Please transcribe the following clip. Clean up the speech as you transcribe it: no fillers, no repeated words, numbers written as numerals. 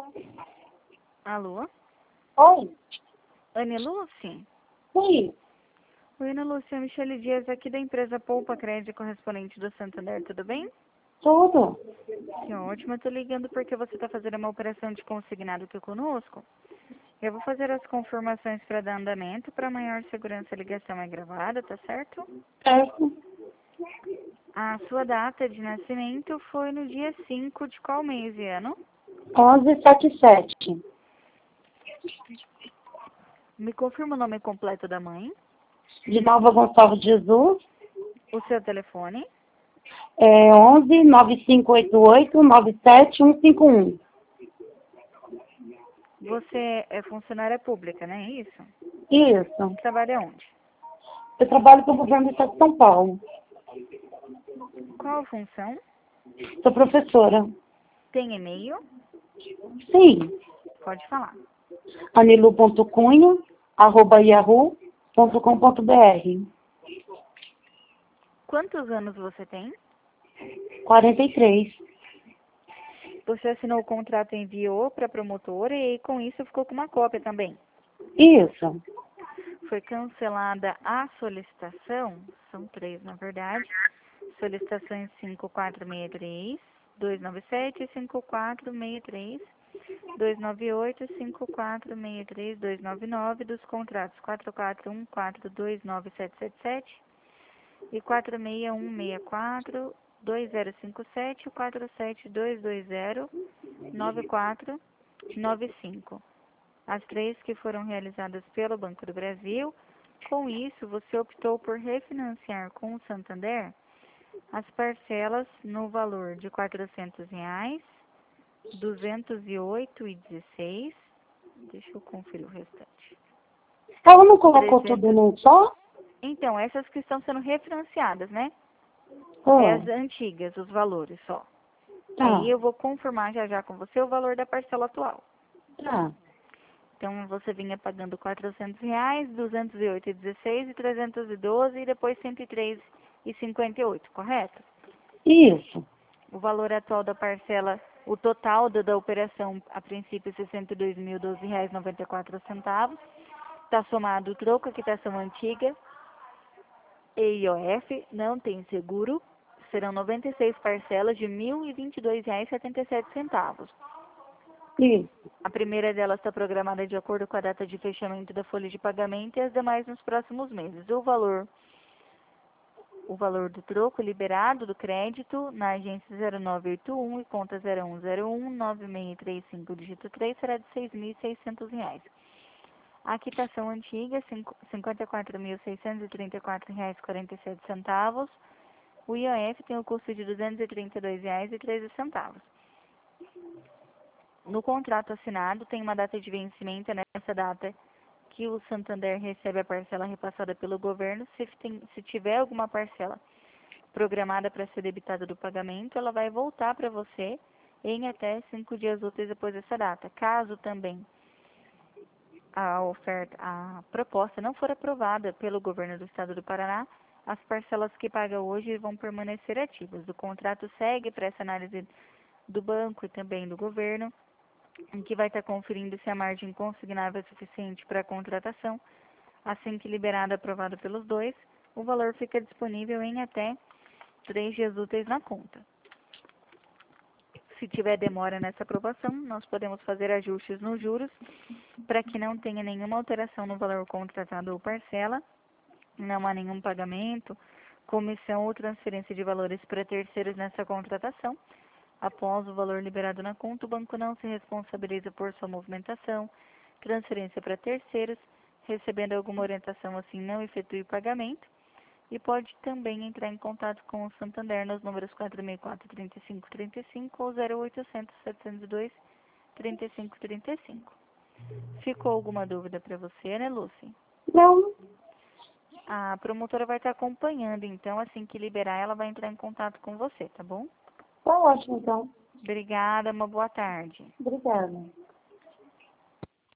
Alô? Oi? Ana Lúcia? Sim. Oi, Ana Lúcia. Michele Dias aqui da empresa Poupa Crédito, correspondente do Santander, tudo bem? Tudo? Que ótimo. Eu tô ligando porque você está fazendo uma operação de consignado aqui conosco. Eu vou fazer as confirmações para dar andamento. Para maior segurança, a ligação é gravada, tá certo? Certo. A sua data de nascimento foi no dia 5 de qual mês e ano? 1177. Me confirma o nome completo da mãe, De Nova Gonçalves de Jesus. o seu telefone. 11 9588 97151. Você é funcionária pública, não é isso? Isso. Trabalha onde? Eu trabalho para o governo do estado de São Paulo. Qual a função? Sou professora. Tem e-mail? Sim. Pode falar. anilu.cunha@yahoo.com.br. Quantos anos você tem? 43. Você assinou o contrato e enviou para a promotora e com isso ficou com uma cópia também. Isso. Foi cancelada a solicitação, são três na verdade, solicitações 5463, 297, 5463, 298, 5463, 299 dos contratos 441, 429777 e 46164, 2057, 47220, 9495. As três que foram realizadas pelo Banco do Brasil. Com isso, você optou por refinanciar com o Santander as parcelas no valor de R$ 400, 208,16. Deixa eu conferir o restante. Ela não colocou 300. tudo num só? Então, essas que estão sendo refinanciadas, né? É Ah, as antigas, os valores só. tá. Aí eu vou confirmar já já com você o valor da parcela atual. Tá. Então, você vinha pagando R$ 400, 208,16 e 312 e depois 103,58, correto? Isso. O valor atual da parcela, o total da operação, a princípio, R$ 62.012,94. Está somado o troco, a quitação antiga, e IOF, não tem seguro. Serão 96 parcelas de R$ 1.022,77. Isso. A primeira delas está programada de acordo com a data de fechamento da folha de pagamento e as demais nos próximos meses. O valor do troco liberado do crédito na agência 0981 e conta 0101 9635 dígito 3 será de R$ 6.600. A quitação antiga, R$ 54.634,47. O IOF tem o custo de R$ 232,13. No contrato assinado, tem uma data de vencimento nessa data que o Santander recebe a parcela repassada pelo governo. Se tiver alguma parcela programada para ser debitada do pagamento, ela vai voltar para você em até 5 dias úteis depois dessa data. Caso também a proposta não for aprovada pelo governo do estado do Paraná, as parcelas que paga hoje vão permanecer ativas. O contrato segue para essa análise do banco e também do governo, em que vai estar conferindo se a margem consignável é suficiente para a contratação. Assim que liberado e aprovado pelos dois, o valor fica disponível em até 3 dias úteis na conta. Se tiver demora nessa aprovação, nós podemos fazer ajustes nos juros para que não tenha nenhuma alteração no valor contratado ou parcela, não há nenhum pagamento, comissão ou transferência de valores para terceiros nessa contratação. Após o valor liberado na conta, o banco não se responsabiliza por sua movimentação, transferência para terceiros, recebendo alguma orientação assim, não efetue o pagamento. E pode também entrar em contato com o Santander nos números 464-3535 ou 0800-702-3535. Ficou alguma dúvida para você, né, Lucy? Não. A promotora vai estar acompanhando, então, assim que liberar, ela vai entrar em contato com você, tá bom? Tá ótimo, então. Obrigada, uma boa tarde. Obrigada.